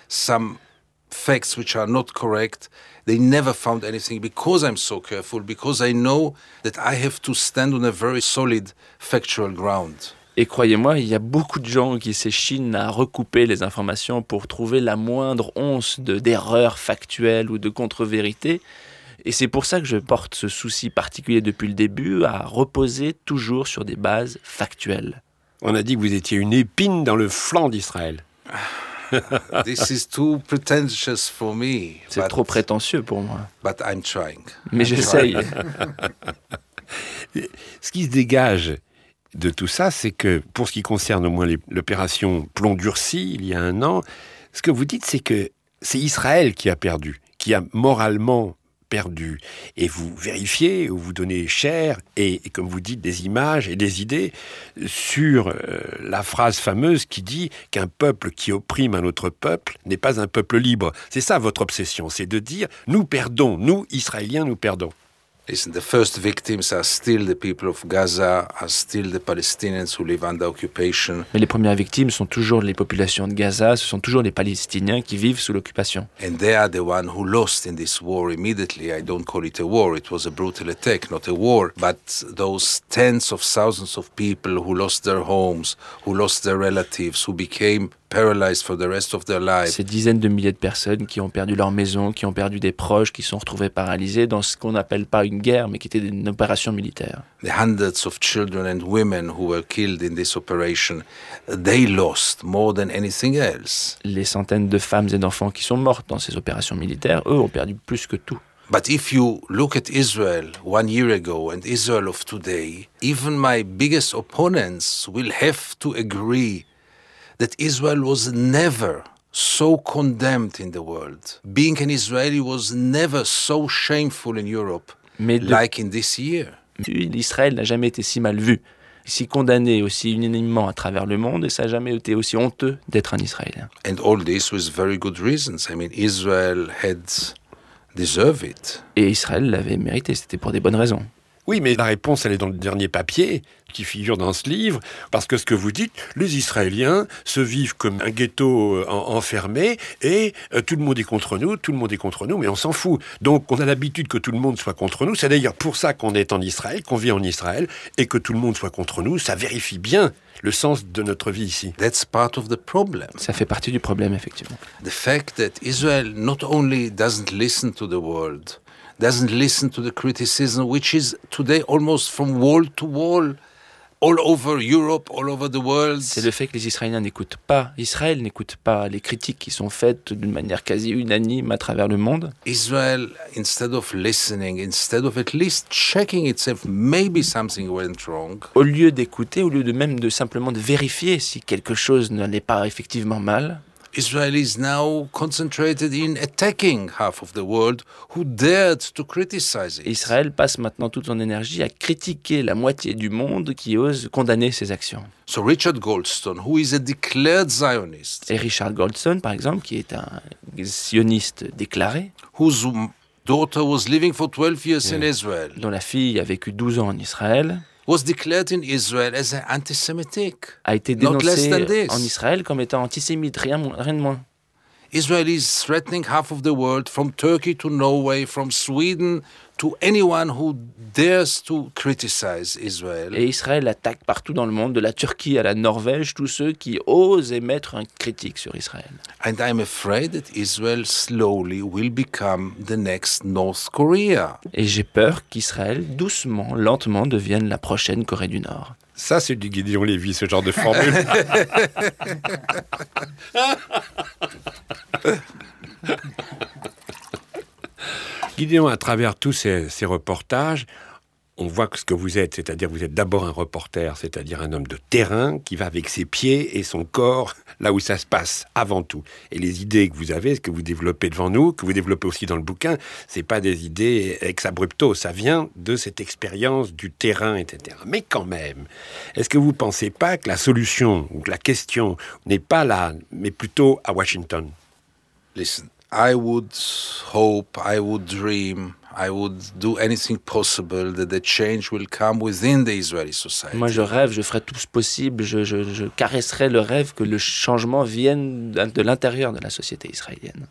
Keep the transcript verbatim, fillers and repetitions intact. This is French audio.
some facts which are not correct. They never found anything because I'm so careful, because I know that I have to stand on a very solid factual ground. Et croyez-moi, il y a beaucoup de gens qui s'échinent à recouper les informations pour trouver la moindre once de, d'erreur factuelle ou de contre-vérité. Et c'est pour ça que je porte ce souci particulier depuis le début à reposer toujours sur des bases factuelles. On a dit que vous étiez une épine dans le flanc d'Israël. This is too pretentious for me. C'est but, trop prétentieux pour moi. But I'm trying. Mais I'm j'essaye. Ce qui se dégage de tout ça, c'est que, pour ce qui concerne au moins les, l'opération Plomb durci, il y a un an, ce que vous dites, c'est que c'est Israël qui a perdu, qui a moralement perdu. Et vous vérifiez, ou vous donnez cher, et, et comme vous dites, des images et des idées sur euh, la phrase fameuse qui dit qu'un peuple qui opprime un autre peuple n'est pas un peuple libre. C'est ça votre obsession, c'est de dire, nous perdons, nous, Israéliens, nous perdons. Listen, the first victims are still the people of Gaza, are still the Palestinians who live under occupation. Mais les premières victimes sont toujours les populations de Gaza, ce sont toujours les Palestiniens qui vivent sous l'occupation. And they are the one who lost in this war immediately. I don't call it a war, it was a brutal attack, not a war. But those tens of thousands of people who lost their homes, who lost their relatives, who became paralyzed for the rest of their lives. Ces dizaines de milliers de personnes qui ont perdu leur maison, qui ont perdu des proches, qui sont retrouvés paralysés dans ce qu'on n'appelle pas une guerre, mais qui était une opération militaire. The hundreds of children and women who were killed in this operation, they lost more than anything else. Les centaines de femmes et d'enfants qui sont mortes dans ces opérations militaires, eux, ont perdu plus que tout. But if you look at Israel one year ago and Israel of today, even my biggest opponents will have to agree that Israel was never so condemned in the world. Being an Israeli was never so shameful in Europe Mais de... like in this year. L'Israël n'a jamais été si mal vu, si condamné aussi unanimement à travers le monde, et ça n'a jamais été aussi honteux d'être un Israélien. And all this with very good reasons. I mean, Israel had deserved it. Et Israël l'avait mérité, c'était pour des bonnes raisons. Oui, mais la réponse, elle est dans le dernier papier qui figure dans ce livre, parce que ce que vous dites, les Israéliens se vivent comme un ghetto en, enfermé, et euh, tout le monde est contre nous, tout le monde est contre nous, mais on s'en fout. Donc on a l'habitude que tout le monde soit contre nous, c'est d'ailleurs pour ça qu'on est en Israël, qu'on vit en Israël, et que tout le monde soit contre nous, ça vérifie bien le sens de notre vie ici. That's part of the problem. Ça fait partie du problème, effectivement. The fact that Israel not only doesn't listen to the world, doesn't listen to the criticism, which is today almost from wall to wall, all over Europe, all over the world. C'est le fait que les Israéliens n'écoutent pas, Israël n'écoute pas les critiques qui sont faites d'une manière quasi unanime à travers le monde. Israel, instead of listening, instead of at least checking itself, maybe something went wrong. Au lieu d'écouter, au lieu de même de simplement de vérifier si quelque chose n'allait pas effectivement mal, Israel is now concentrated in attacking half of the world who dared to criticize it. Israël passe maintenant toute son énergie à critiquer la moitié du monde qui ose condamner ses actions. So Richard Goldstone, who is a declared Zionist, Et Richard Goldstone, par exemple, qui est un sioniste déclaré, whose daughter was living for twelve years Yeah. in Israel, dont la fille a vécu douze ans en Israël, was declared in Israel as an anti-Semitic. a été Not less dénoncé than this. en Israël comme étant antisémite, rien, mo- rien de moins. Israel is threatening half of the world, from Turkey to Norway, from Sweden to anyone who dares to criticize Israel. Et Israël attaque partout dans le monde, de la Turquie à la Norvège, tous ceux qui osent émettre une critique sur Israël. And I'm afraid that Israel slowly will become the next North Korea. Et j'ai peur qu'Israël, doucement, lentement, devienne la prochaine Corée du Nord. Ça, c'est du Gideon Lévy, ce genre de formule. Gideon, à travers tous ces, ces reportages, on voit que ce que vous êtes, c'est-à-dire vous êtes d'abord un reporter, c'est-à-dire un homme de terrain qui va avec ses pieds et son corps là où ça se passe, avant tout. Et les idées que vous avez, ce que vous développez devant nous, que vous développez aussi dans le bouquin, c'est pas des idées ex abrupto, ça vient de cette expérience du terrain, et cetera. Mais quand même, est-ce que vous pensez pas que la solution, ou que la question n'est pas là, mais plutôt à Washington? Listen, I would hope, I would dream, I would do anything possible that the change will come within the Israeli society. Moi, je rêve, je ferai tout ce possible, je, je, je caresserai le rêve que le changement vienne de l'intérieur de la société israélienne.